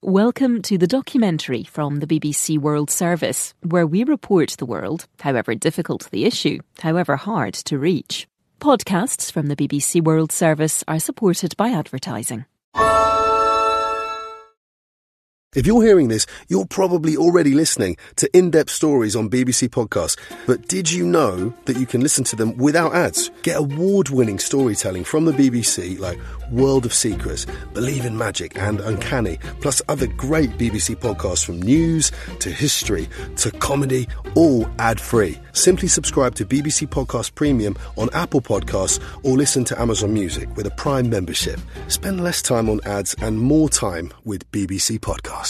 Welcome to the documentary from the BBC World Service, where we report the world, however difficult the issue, however hard to reach. Podcasts from the BBC World Service are supported by advertising. If you're hearing this, you're probably already listening to in-depth stories on BBC Podcasts. But did you know that you can listen to them without ads? Get award-winning storytelling from the BBC like World of Secrets, Believe in Magic and Uncanny, plus other great BBC podcasts from news to history to comedy, all ad-free. Simply subscribe to BBC Podcast Premium on Apple Podcasts or listen to Amazon Music with a Prime membership. Spend less time on ads and more time with BBC Podcasts.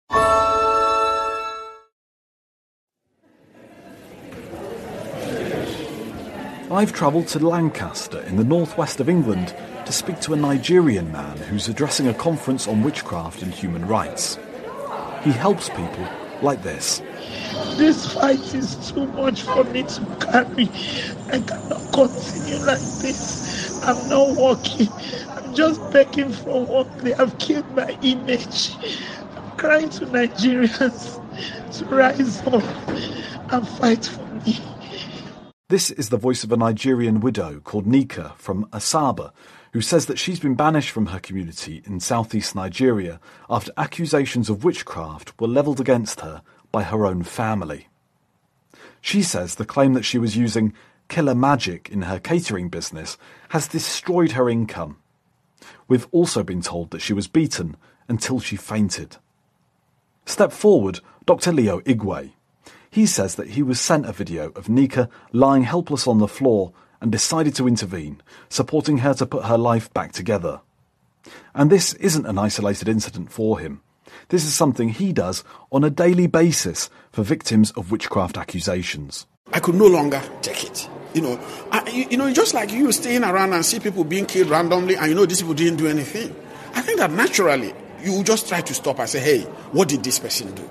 I've travelled to Lancaster in the northwest of England to speak to a Nigerian man who's addressing a conference on witchcraft and human rights. He helps people like this. This fight is too much for me to carry. I cannot continue like this. I'm not working. I'm just begging for work. They have killed my image. I'm crying to Nigerians to rise up and fight for me. This is the voice of a Nigerian widow called Nika from Asaba, who says that she's been banished from her community in southeast Nigeria after accusations of witchcraft were levelled against her by her own family. She says the claim that she was using killer magic in her catering business has destroyed her income. We've also been told that she was beaten until she fainted. Step forward, Dr. Leo Igwe. He says that he was sent a video of Nika lying helpless on the floor and decided to intervene, supporting her to put her life back together. And this isn't an isolated incident for him. This is something he does on a daily basis for victims of witchcraft accusations. I could no longer take it. Just like you staying around and see people being killed randomly and these people didn't do anything. I think that naturally you just try to stop and say, hey, what did this person do?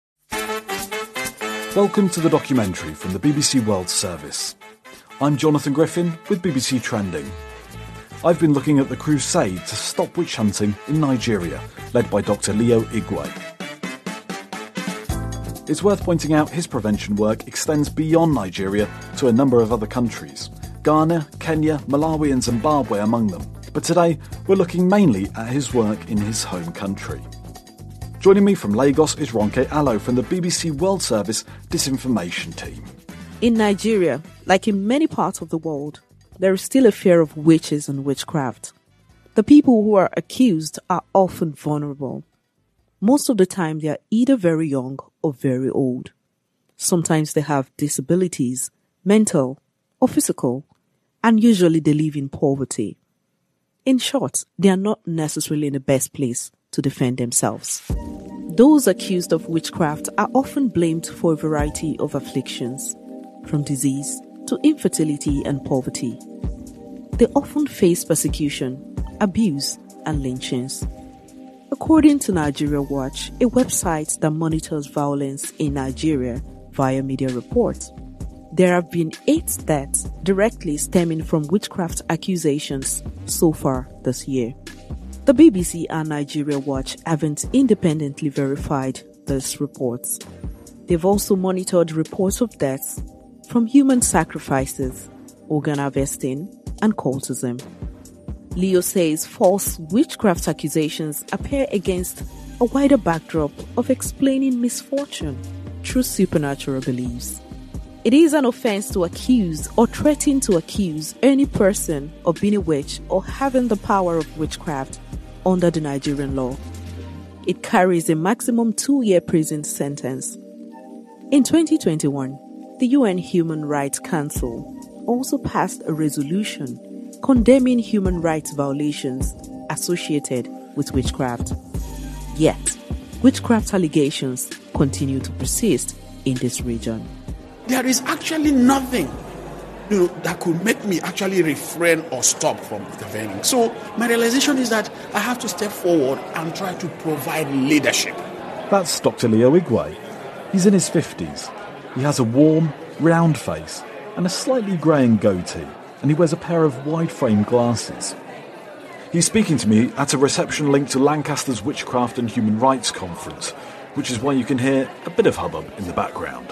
Welcome to the documentary from the BBC World Service. I'm Jonathan Griffin with BBC Trending. I've been looking at the crusade to stop witch hunting in Nigeria, led by Dr. Leo Igwe. It's worth pointing out his prevention work extends beyond Nigeria to a number of other countries, Ghana, Kenya, Malawi and Zimbabwe among them. But today, we're looking mainly at his work in his home country. Joining me from Lagos is Ronke Allo from the BBC World Service Disinformation Team. In Nigeria, like in many parts of the world, there is still a fear of witches and witchcraft. The people who are accused are often vulnerable. Most of the time, they are either very young or very old. Sometimes they have disabilities, mental or physical, and usually they live in poverty. In short, they are not necessarily in the best place to defend themselves. Those accused of witchcraft are often blamed for a variety of afflictions, from disease to infertility and poverty. They often face persecution, abuse, and lynchings. According to Nigeria Watch, a website that monitors violence in Nigeria via media reports, there have been 8 deaths directly stemming from witchcraft accusations so far this year. The BBC and Nigeria Watch haven't independently verified these reports. They've also monitored reports of deaths from human sacrifices, organ harvesting, and cultism. Leo says false witchcraft accusations appear against a wider backdrop of explaining misfortune through supernatural beliefs. It is an offense to accuse or threaten to accuse any person of being a witch or having the power of witchcraft under the Nigerian law. It carries a maximum 2-year prison sentence. In 2021, the UN Human Rights Council also passed a resolution condemning human rights violations associated with witchcraft. Yet, witchcraft allegations continue to persist in this region. There is actually nothing that could make me actually refrain or stop from intervening. So my realization is that I have to step forward and try to provide leadership. That's Dr. Leo Igwe. He's in his 50s. He has a warm, round face and a slightly greying goatee, and he wears a pair of wide-frame glasses. He's speaking to me at a reception linked to Lancaster's Witchcraft and Human Rights Conference, which is why you can hear a bit of hubbub in the background.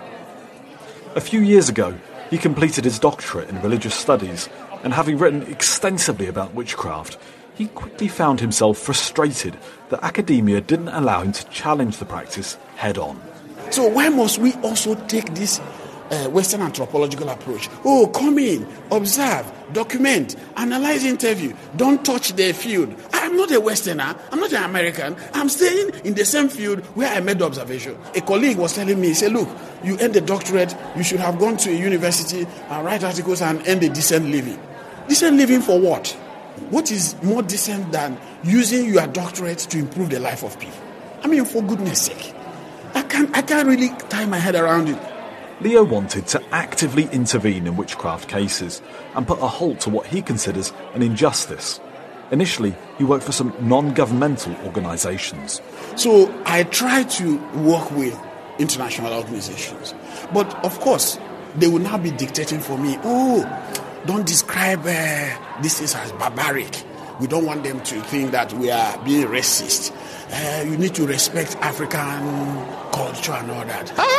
A few years ago, he completed his doctorate in religious studies, and having written extensively about witchcraft, he quickly found himself frustrated that academia didn't allow him to challenge the practice head-on. So why must we also take this Western anthropological approach? Oh, come in, observe, document, analyze, interview. Don't touch their field. I'm not a Westerner. I'm not an American. I'm staying in the same field where I made the observation. A colleague was telling me, he said, look, you earned a doctorate, you should have gone to a university and write articles and earn a decent living. Decent living for what? What is more decent than using your doctorate to improve the life of people? I mean, for goodness sake. I can't really tie my head around it. Leo wanted to actively intervene in witchcraft cases and put a halt to what he considers an injustice. Initially, he worked for some non-governmental organisations. So I try to work with international organisations. But of course, they will now be dictating for me, don't describe this as barbaric. We don't want them to think that we are being racist. You need to respect African culture and all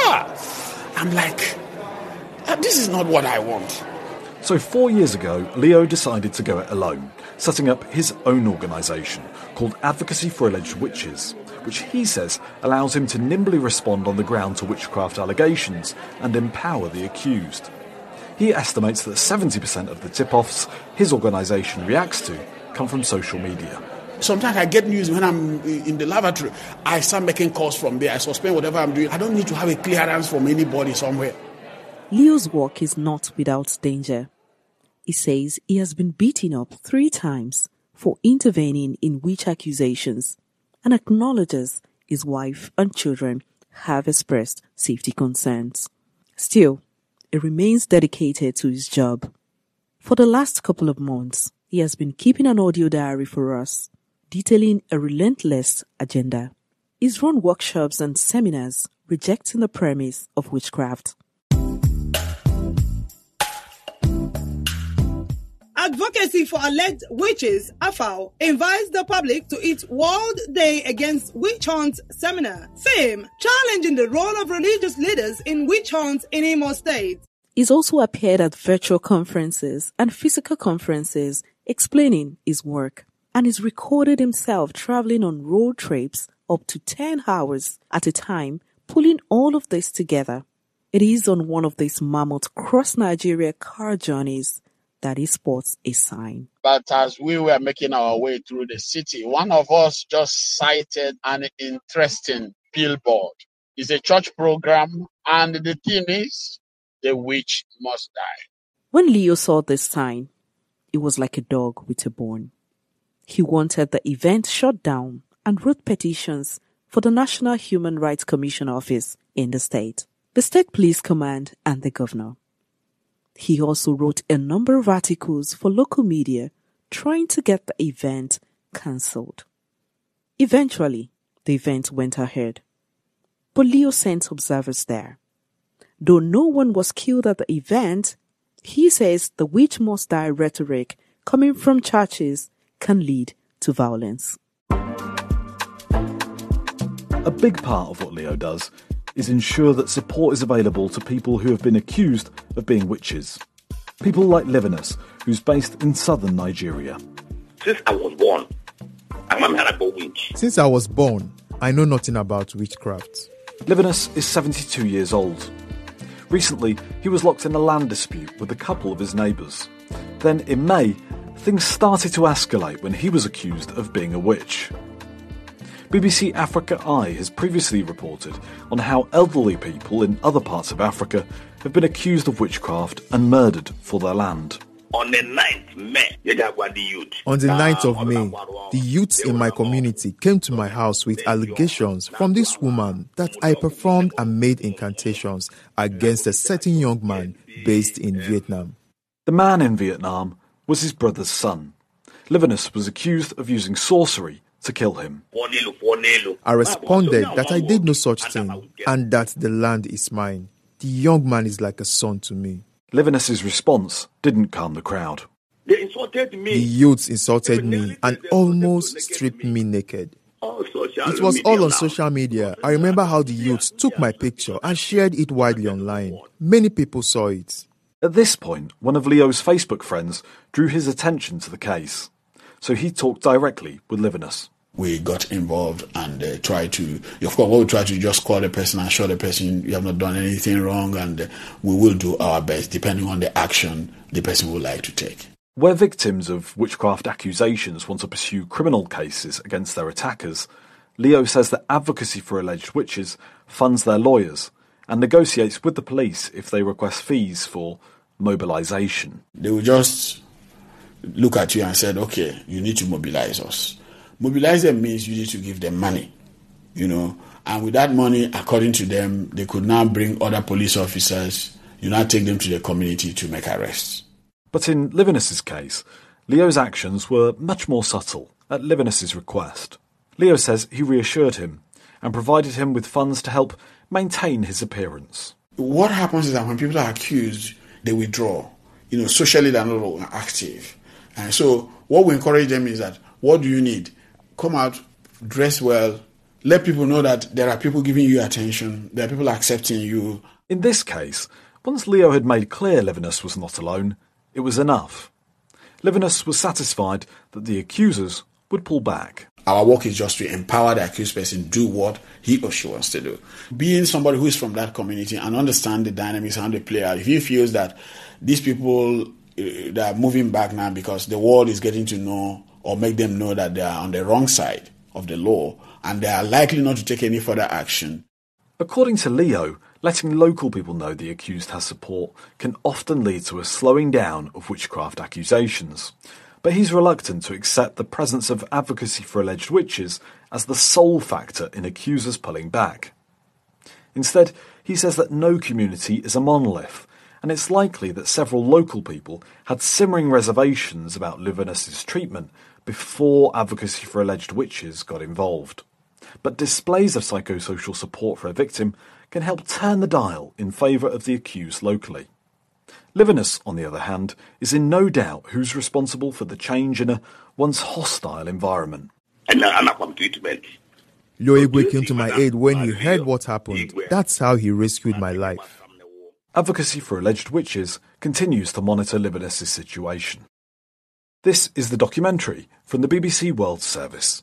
that. I'm like, this is not what I want. So 4 years ago, Leo decided to go it alone, setting up his own organisation called Advocacy for Alleged Witches, which he says allows him to nimbly respond on the ground to witchcraft allegations and empower the accused. He estimates that 70% of the tip-offs his organisation reacts to come from social media. Sometimes I get news when I'm in the lavatory. I start making calls from there. I suspend whatever I'm doing. I don't need to have a clearance from anybody somewhere. Leo's work is not without danger. He says he has been beaten up 3 times for intervening in witch accusations and acknowledges his wife and children have expressed safety concerns. Still, he remains dedicated to his job. For the last couple of months, he has been keeping an audio diary for us, detailing a relentless agenda. He's run workshops and seminars rejecting the premise of witchcraft. Advocacy for Alleged Witches, AFAO, invites the public to its World Day Against Witch Hunts seminar. Theme: challenging the role of religious leaders in witch hunts in Imo State. He's also appeared at virtual conferences and physical conferences explaining his work, and he's recorded himself traveling on road trips up to 10 hours at a time, pulling all of this together. It is on one of these mammoth cross-Nigeria car journeys that he spots a sign. But as we were making our way through the city, one of us just sighted an interesting billboard. It's a church program, and the theme is, "The Witch Must Die." When Leo saw this sign, it was like a dog with a bone. He wanted the event shut down and wrote petitions for the National Human Rights Commission office in the state, the State Police Command, and the governor. He also wrote a number of articles for local media trying to get the event cancelled. Eventually, the event went ahead, but Leo sent observers there. Though no one was killed at the event, he says the witch must die rhetoric coming from churches can lead to violence. A big part of what Leo does is ensure that support is available to people who have been accused of being witches. People like Livinus, who's based in southern Nigeria. Since I was born, I'm a miracle witch. Since I was born, I know nothing about witchcraft. Livinus is 72 years old. Recently, he was locked in a land dispute with a couple of his neighbours. Then, in May, things started to escalate when he was accused of being a witch. BBC Africa Eye has previously reported on how elderly people in other parts of Africa have been accused of witchcraft and murdered for their land. On the 9th May, On the 9th of May, the youths in my community came to my house with allegations from this woman that I performed and made incantations against a certain young man based in Vietnam. The man in Vietnam was his brother's son. Livinus was accused of using sorcery to kill him. I responded that I did no such thing and that the land is mine. The young man is like a son to me. Livinus's response didn't calm the crowd. They insulted me. The youths insulted me and almost stripped me naked. It was all on social media. I remember how the youths took my picture and shared it widely online. Many people saw it. At this point, one of Leo's Facebook friends drew his attention to the case, so he talked directly with Livinus. We got involved and tried to, of course, we try to just call the person and show the person you have not done anything wrong, and we will do our best depending on the action the person would like to take. Where victims of witchcraft accusations want to pursue criminal cases against their attackers, Leo says that Advocacy for Alleged Witches funds their lawyers and negotiates with the police if they request fees for mobilisation. They will just look at you and say, okay, you need to mobilise us. Mobilise them means you need to give them money, and with that money, according to them, they could now bring other police officers, now take them to the community to make arrests. But in Livinus's case, Leo's actions were much more subtle at Livinus's request. Leo says he reassured him and provided him with funds to help maintain his appearance. What happens is that when people are accused, they withdraw. Socially they're not active. And so what we encourage them is that, what do you need? Come out, dress well, let people know that there are people giving you attention, there are people accepting you. In this case, once Leo had made clear Livinus was not alone, it was enough. Livinus was satisfied that the accusers would pull back. Our work is just to empower the accused person to do what he or she wants to do. Being somebody who is from that community and understand the dynamics and how they play out, if he feels that these people that are moving back now because the world is getting to know or make them know that they are on the wrong side of the law and they are likely not to take any further action. According to Leo, letting local people know the accused has support can often lead to a slowing down of witchcraft accusations. But he's reluctant to accept the presence of Advocacy for Alleged Witches as the sole factor in accusers pulling back. Instead, he says that no community is a monolith, and it's likely that several local people had simmering reservations about Livinus's treatment before Advocacy for Alleged Witches got involved. But displays of psychosocial support for a victim can help turn the dial in favour of the accused locally. Livinus, on the other hand, is in no doubt who's responsible for the change in a once hostile environment. Leo Igwe came to my aid when he heard what happened. That's how he rescued my life. Advocacy for Alleged Witches continues to monitor Livinus's situation. This is the documentary from the BBC World Service.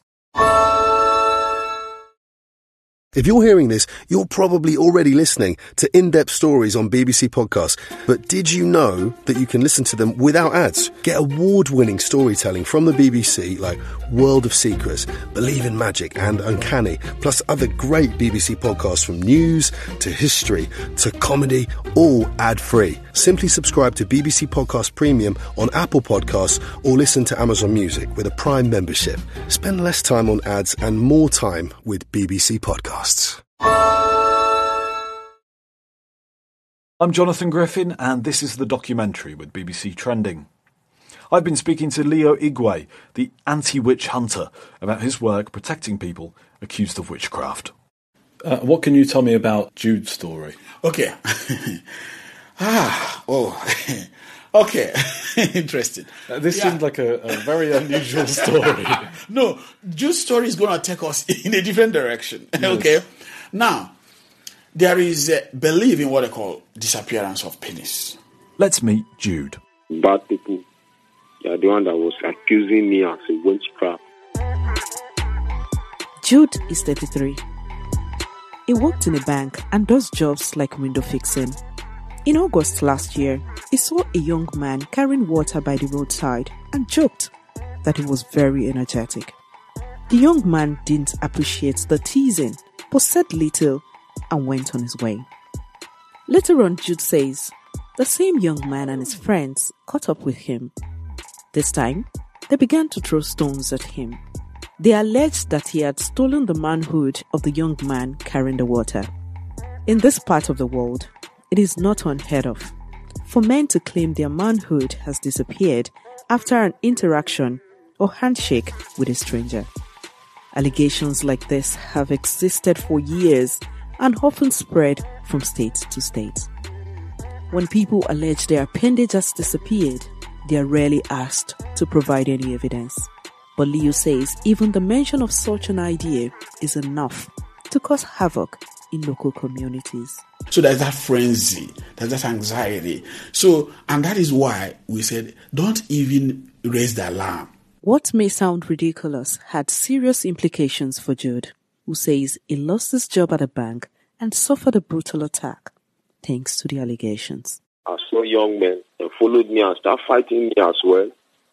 If you're hearing this, you're probably already listening to in-depth stories on BBC Podcasts. But did you know that you can listen to them without ads? Get award-winning storytelling from the BBC like World of Secrets, Believe in Magic and Uncanny, plus other great BBC podcasts from news to history to comedy, all ad-free. Simply subscribe to BBC Podcast Premium on Apple Podcasts or listen to Amazon Music with a Prime membership. Spend less time on ads and more time with BBC Podcasts. I'm Jonathan Griffin, and this is the documentary with BBC Trending. I've been speaking to Leo Igwe, the anti-witch hunter, about his work protecting people accused of witchcraft. What can you tell me about Jude's story? Okay. Okay. Interesting. This seemed like a very unusual story. No, Jude's story is going to take us in a different direction. Yes. Okay. Now, there is a belief in what they call disappearance of penis. Let's meet Jude. Bad people. They are the one that was accusing me as a witchcraft. Jude is 33. He worked in a bank and does jobs like window fixing. In August last year, he saw a young man carrying water by the roadside and joked that he was very energetic. The young man didn't appreciate the teasing, but said little and went on his way. Later on, Jude says, the same young man and his friends caught up with him. This time, they began to throw stones at him. They alleged that he had stolen the manhood of the young man carrying the water. In this part of the world, it is not unheard of for men to claim their manhood has disappeared after an interaction or handshake with a stranger. Allegations like this have existed for years and often spread from state to state. When people allege their appendage has disappeared, They are rarely asked to provide any evidence. But Leo says even the mention of such an idea is enough to cause havoc in local communities. So there's that frenzy, there's that anxiety. So, and that is why we said, don't even raise the alarm. What may sound ridiculous had serious implications for Jude, who says he lost his job at a bank and suffered a brutal attack thanks to the allegations. I saw young men that followed me and started fighting me as well,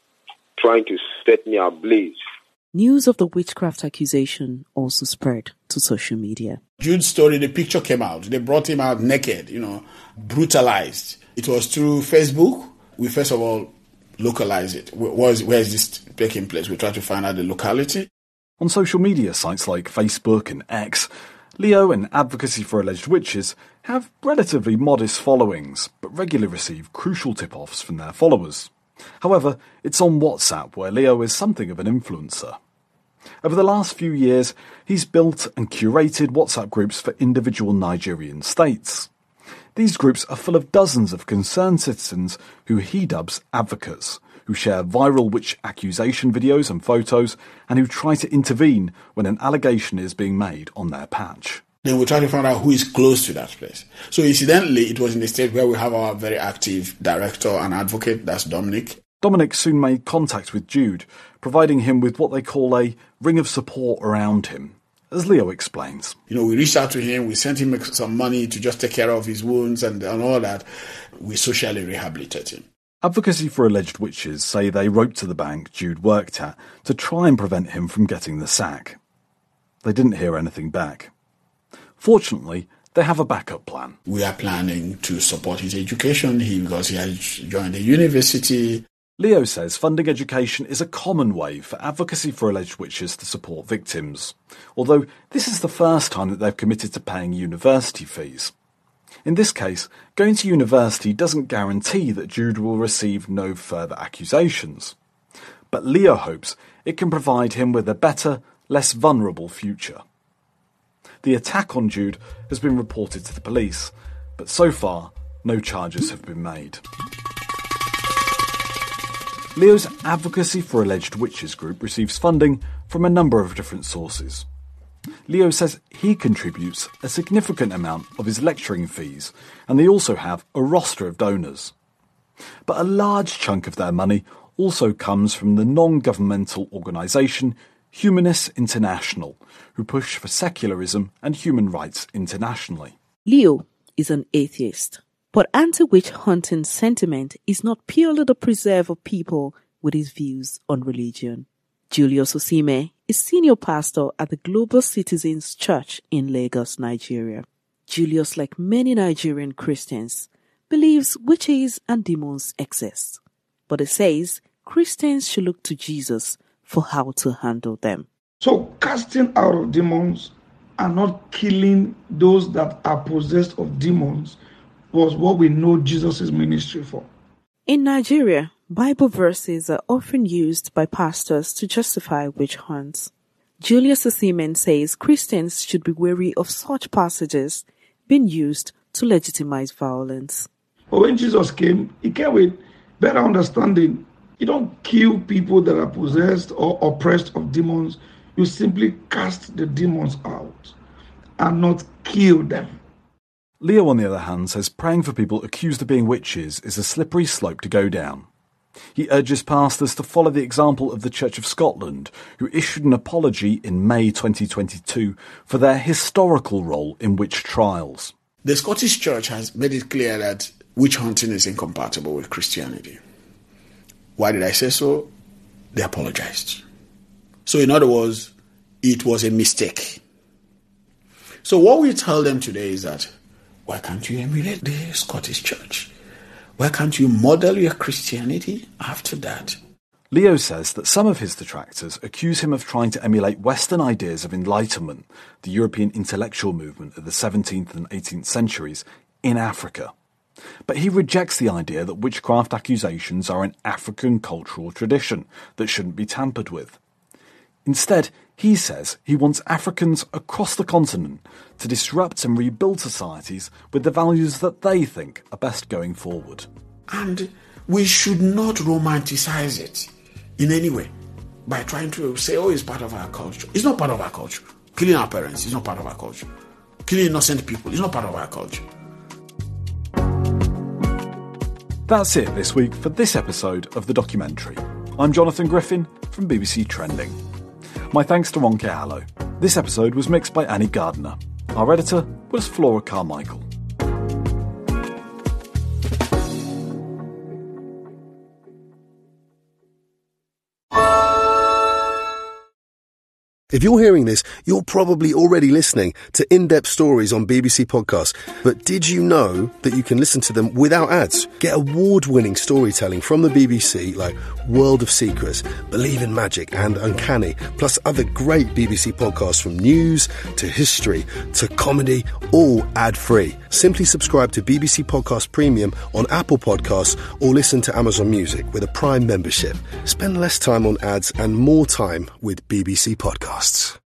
trying to set me ablaze. News of the witchcraft accusation also spread to social media. Jude's story, the picture came out. They brought him out naked, brutalized. It was through Facebook. We first of all localized it. Where is this taking place? We tried to find out the locality. On social media sites like Facebook and X, Leo and Advocacy for Alleged Witches have relatively modest followings, but regularly receive crucial tip-offs from their followers. However, it's on WhatsApp where Leo is something of an influencer. Over the last few years, he's built and curated WhatsApp groups for individual Nigerian states. These groups are full of dozens of concerned citizens who he dubs advocates, who share viral witch accusation videos and photos, and who try to intervene when an allegation is being made on their patch. Then we try to find out who is close to that place. So incidentally, it was in the state where we have our very active director and advocate, that's Dominic. Dominic soon made contact with Jude, providing him with what they call a ring of support around him, as Leo explains. We reached out to him, we sent him some money to just take care of his wounds and all that. We socially rehabilitate him. Advocacy for Alleged Witches say they wrote to the bank Jude worked at to try and prevent him from getting the sack. They didn't hear anything back. Fortunately, they have a backup plan. We are planning to support his education because he has joined the university. Leo says funding education is a common way for Advocacy for Alleged Witches to support victims, although this is the first time that they've committed to paying university fees. In this case, going to university doesn't guarantee that Jude will receive no further accusations. But Leo hopes it can provide him with a better, less vulnerable future. The attack on Jude has been reported to the police, but so far, no charges have been made. Leo's Advocacy for Alleged Witches group receives funding from a number of different sources. Leo says he contributes a significant amount of his lecturing fees, and they also have a roster of donors. But a large chunk of their money also comes from the non-governmental organisation Humanists International, who push for secularism and human rights internationally. Leo is an atheist, but anti-witch hunting sentiment is not purely the preserve of people with his views on religion. Julius Osime is senior pastor at the Global Citizens Church in Lagos, Nigeria. Julius, like many Nigerian Christians, believes witches and demons exist, but he says Christians should look to Jesus for how to handle them. So casting out of demons and not killing those that are possessed of demons was what we know Jesus' ministry for. In Nigeria, Bible verses are often used by pastors to justify witch hunts. Julius Osime says Christians should be wary of such passages being used to legitimize violence. But when Jesus came, he came with better understanding. You don't kill people that are possessed or oppressed of demons. You simply cast the demons out and not kill them. Leo, on the other hand, says praying for people accused of being witches is a slippery slope to go down. He urges pastors to follow the example of the Church of Scotland, who issued an apology in May 2022 for their historical role in witch trials. The Scottish Church has made it clear that witch hunting is incompatible with Christianity. Why did I say so? They apologized. So in other words, it was a mistake. So what we tell them today is that, why can't you emulate the Scottish Church? Why can't you model your Christianity after that? Leo says that some of his detractors accuse him of trying to emulate Western ideas of Enlightenment, the European intellectual movement of the 17th and 18th centuries, in Africa. But he rejects the idea that witchcraft accusations are an African cultural tradition that shouldn't be tampered with. Instead, he says he wants Africans across the continent to disrupt and rebuild societies with the values that they think are best going forward. And we should not romanticize it in any way by trying to say, oh, it's part of our culture. It's not part of our culture. Killing our parents is not part of our culture. Killing innocent people is not part of our culture. That's it this week for this episode of The Documentary. I'm Jonathan Griffin from BBC Trending. My thanks to Ronke Allo. This episode was mixed by Annie Gardner. Our editor was Flora Carmichael. If you're hearing this, you're probably already listening to in-depth stories on BBC Podcasts. But did you know that you can listen to them without ads? Get award-winning storytelling from the BBC like World of Secrets, Believe in Magic and Uncanny, plus other great BBC podcasts from news to history to comedy, all ad-free. Simply subscribe to BBC Podcast Premium on Apple Podcasts or listen to Amazon Music with a Prime membership. Spend less time on ads and more time with BBC Podcasts.